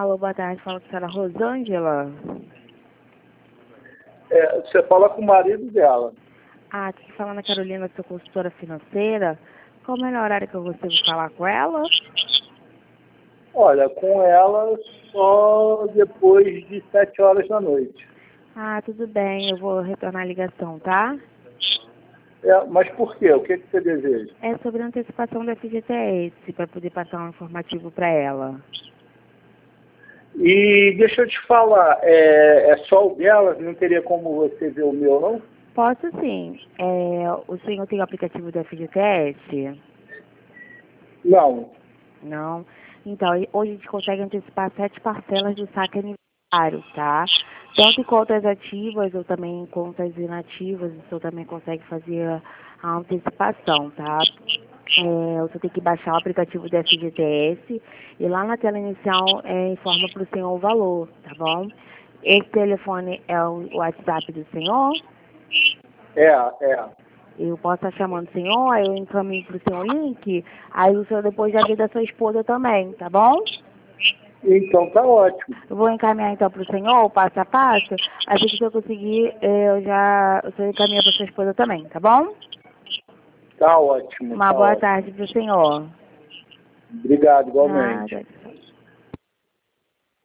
Alô, boa tarde, fala com a senhora Rosângela. Você fala com o marido dela. Aqui falando a Carolina, sou consultora financeira. Qual o melhor horário que eu consigo falar com ela? Olha, com ela só depois de 7 horas da noite. Tudo bem, eu vou retornar a ligação, tá? Mas por quê? O que você deseja? É sobre a antecipação do FGTS, para poder passar um informativo para ela. E deixa eu te falar, é só o dela? Não teria como você ver o meu, não? Posso sim. O senhor tem o aplicativo do FGTS? Não. Não? Então, hoje a gente consegue antecipar 7 parcelas do saque aniversário, tá? Tanto em contas ativas ou também em contas inativas, o senhor também consegue fazer a antecipação, tá? Você tem que baixar o aplicativo do FGTS e lá na tela inicial informa para o senhor o valor, tá bom? Esse telefone é o WhatsApp do senhor? Eu posso estar chamando o senhor, aí eu encaminho para o senhor o link, aí o senhor depois já vê da sua esposa também, tá bom? Então tá ótimo. Eu vou encaminhar então para o senhor, o passo a passo, assim que eu conseguir, o senhor encaminha para sua esposa também, tá bom? Tá ótimo. Uma boa tarde para o senhor. Obrigado, igualmente. Nada.